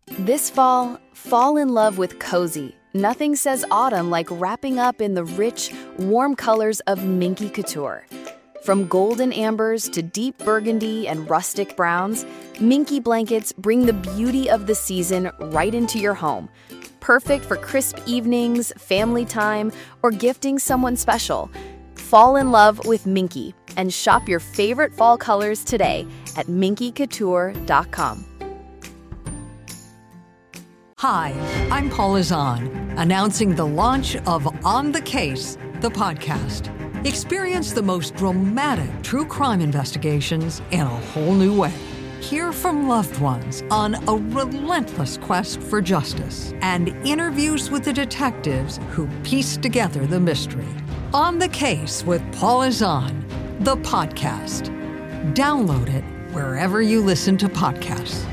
This fall, fall in love with cozy. Nothing says autumn like wrapping up in the rich, warm colors of Minky Couture. From golden ambers to deep burgundy and rustic browns, Minky blankets bring the beauty of the season right into your home. Perfect for crisp evenings, family time, or gifting someone special. Fall in love with Minky and shop your favorite fall colors today at minkycouture.com. Hi, I'm Paula Zahn, announcing the launch of On the Case, the podcast. Experience the most dramatic true crime investigations in a whole new way. Hear from loved ones on a relentless quest for justice and interviews with the detectives who piece together the mystery. On the Case with Paula Zahn, the podcast. Download it wherever you listen to podcasts.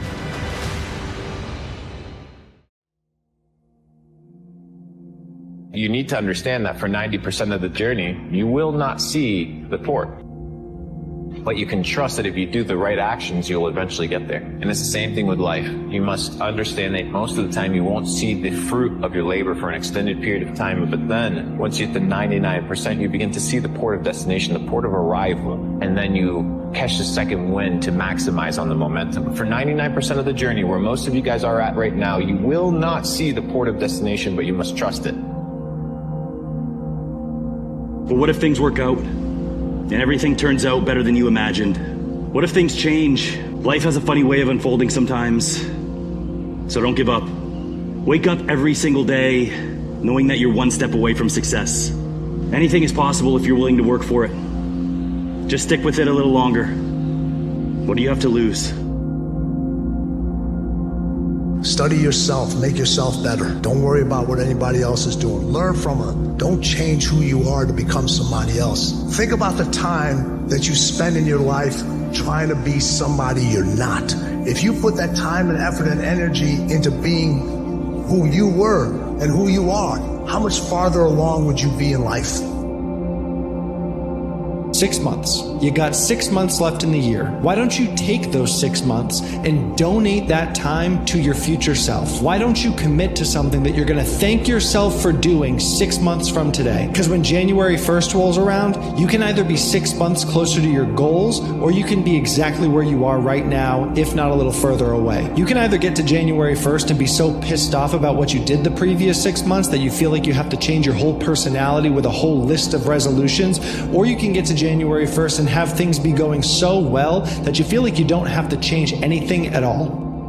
You need to understand that for 90% of the journey, you will not see the port. But you can trust that if you do the right actions, you'll eventually get there. And it's the same thing with life. You must understand that most of the time you won't see the fruit of your labor for an extended period of time. But then once you hit the 99%, you begin to see the port of destination, the port of arrival. And then you catch the second wind to maximize on the momentum. But for 99% of the journey, where most of you guys are at right now, you will not see the port of destination, but you must trust it. But what if things work out and everything turns out better than you imagined? What if things change? Life has a funny way of unfolding sometimes. So don't give up. Wake up every single day knowing that you're one step away from success. Anything is possible if you're willing to work for it. Just stick with it a little longer. What do you have to lose? Study yourself, make yourself better. Don't worry about what anybody else is doing. Learn from them. Don't change who you are to become somebody else. Think about the time that you spend in your life trying to be somebody you're not. If you put that time and effort and energy into being who you were and who you are, how much farther along would you be in life? 6 months. You got 6 months left in the year. Why don't you take those 6 months and donate that time to your future self? Why don't you commit to something that you're going to thank yourself for doing 6 months from today? Because when January 1st rolls around, you can either be 6 months closer to your goals, or you can be exactly where you are right now, if not a little further away. You can either get to January 1st and be so pissed off about what you did the previous 6 months that you feel like you have to change your whole personality with a whole list of resolutions, or you can get to January 1st and have things be going so well that you feel like you don't have to change anything at all.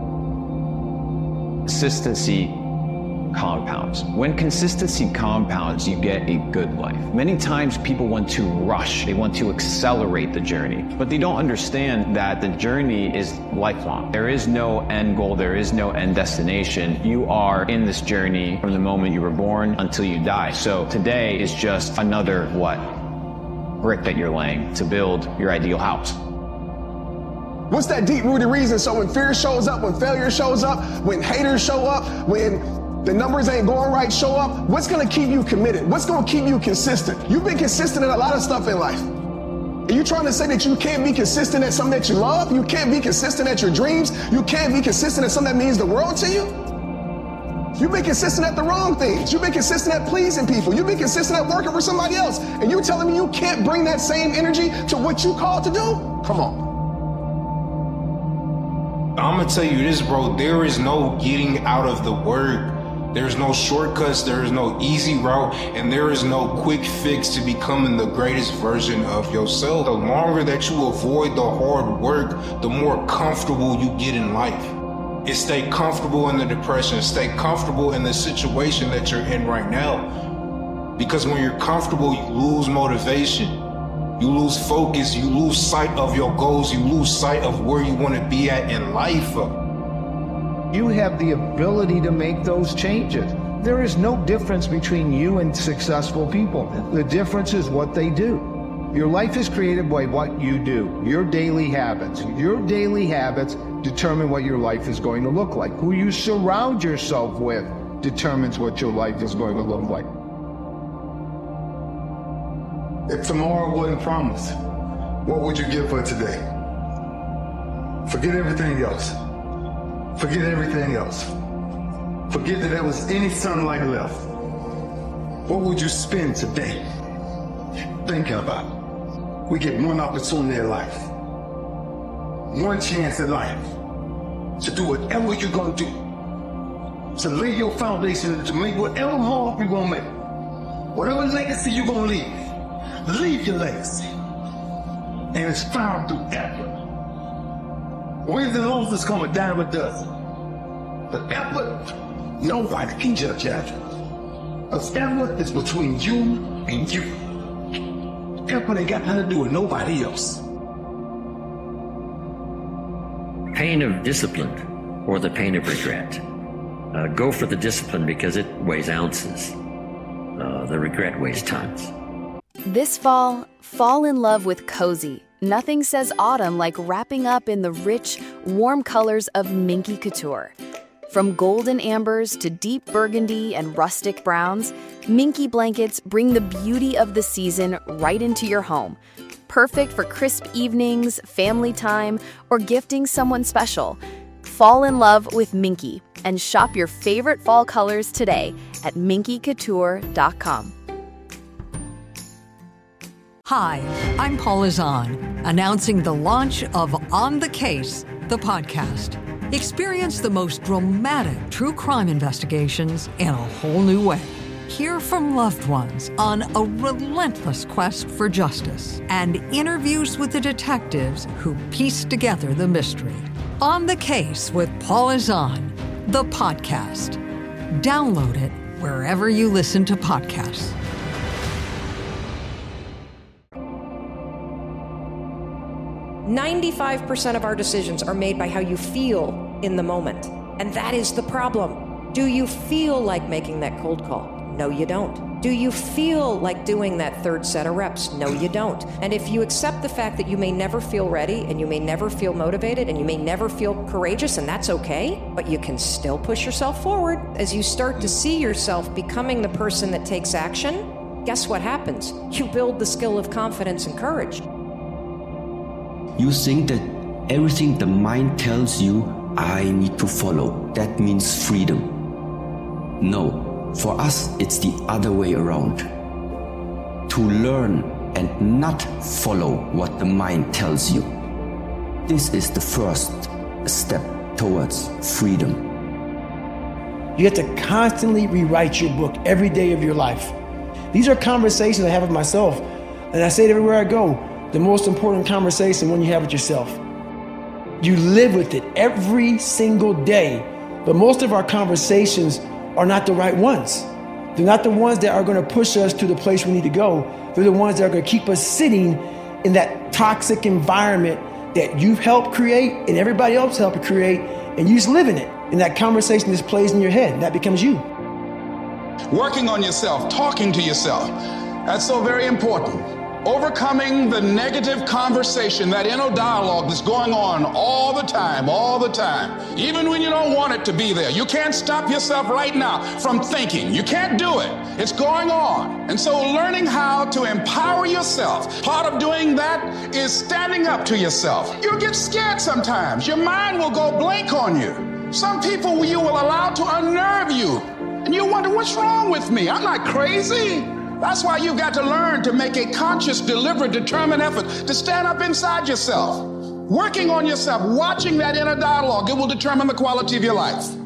Consistency compounds. When consistency compounds, you get a good life. Many times people want to rush, they want to accelerate the journey, but they don't understand that the journey is lifelong. There is no end goal, there is no end destination. You are in this journey from the moment you were born until you die. So today is just another brick that you're laying to build your ideal house. What's that deep-rooted reason? So when fear shows up, when failure shows up, when haters show up, when the numbers ain't going right show up, what's gonna keep you committed? What's gonna keep you consistent? You've been consistent in a lot of stuff in life. Are you trying to say that you can't be consistent at something that you love? You can't be consistent at your dreams? You can't be consistent at something that means the world to you? You've been consistent at the wrong things. You've been consistent at pleasing people. You've been consistent at working for somebody else. And you're telling me you can't bring that same energy to what you called to do? Come on. I'm gonna tell you this, bro. There is no getting out of the work. There's no shortcuts. There is no easy route. And there is no quick fix to becoming the greatest version of yourself. The longer that you avoid the hard work, the more comfortable you get in life. Is stay comfortable in the depression, stay comfortable in the situation that you're in right now. Because when you're comfortable, you lose motivation, you lose focus, you lose sight of your goals, you lose sight of where you want to be at in life. You have the ability to make those changes. There is no difference between you and successful people. The difference is what they do. Your life is created by what you do, your daily habits. Your daily habits determine what your life is going to look like. Who you surround yourself with determines what your life is going to look like. If tomorrow wasn't promised, what would you give for today? Forget everything else. Forget everything else. Forget that there was any sunlight left. What would you spend today thinking about? We get one opportunity in life, one chance in life to do whatever you're going to do, to lay your foundation, to make whatever mark you're going to make, whatever legacy you're going to leave your legacy. And it's found through effort. Wins and losses come a dime a dozen. But effort, nobody can judge effort. Because effort is between you and you. Effort ain't got nothing to do with nobody else. Pain of discipline or the pain of regret. Go for the discipline because it weighs ounces. The regret weighs tons. This fall, fall in love with Cozy. Nothing says autumn like wrapping up in the rich, warm colors of Minky Couture. From golden ambers to deep burgundy and rustic browns, Minky blankets bring the beauty of the season right into your home. Perfect for crisp evenings, family time, or gifting someone special. Fall in love with Minky and shop your favorite fall colors today at minkycouture.com. Hi, I'm Paula Zahn, announcing the launch of On the Case, the podcast. Experience the most dramatic true crime investigations in a whole new way. Hear from loved ones on a relentless quest for justice and interviews with the detectives who piece together the mystery. On the Case with Paula Zahn, the podcast. Download it wherever you listen to podcasts. "95% of our decisions are made by how you feel in the moment. And that is the problem. Do you feel like making that cold call? No, you don't. Do you feel like doing that third set of reps? No, you don't. And if you accept the fact that you may never feel ready, and you may never feel motivated, and you may never feel courageous, and that's okay, but you can still push yourself forward. As you start to see yourself becoming the person that takes action, guess what happens? You build the skill of confidence and courage. You think that everything the mind tells you, I need to follow. That means freedom. No, for us, it's the other way around. To learn and not follow what the mind tells you. This is the first step towards freedom. You have to constantly rewrite your book every day of your life. These are conversations I have with myself, and I say it everywhere I go. The most important conversation when you have with yourself. You live with it every single day, but most of our conversations are not the right ones. They're not the ones that are going to push us to the place we need to go. They're the ones that are going to keep us sitting in that toxic environment that you've helped create and everybody else helped create, and you just live in it. And that conversation just plays in your head, and that becomes you. Working on yourself, talking to yourself, that's so very important. Overcoming the negative conversation, that inner dialogue that's going on all the time, even when you don't want it to be there. You can't stop yourself right now from thinking. You can't do it. It's going on. And so learning how to empower yourself, part of doing that is standing up to yourself. You'll get scared sometimes. Your mind will go blank on you. Some people you will allow to unnerve you. And you wonder, what's wrong with me? I'm not crazy. That's why you've got to learn to make a conscious, deliberate, determined effort to stand up inside yourself. Working on yourself, watching that inner dialogue, it will determine the quality of your life.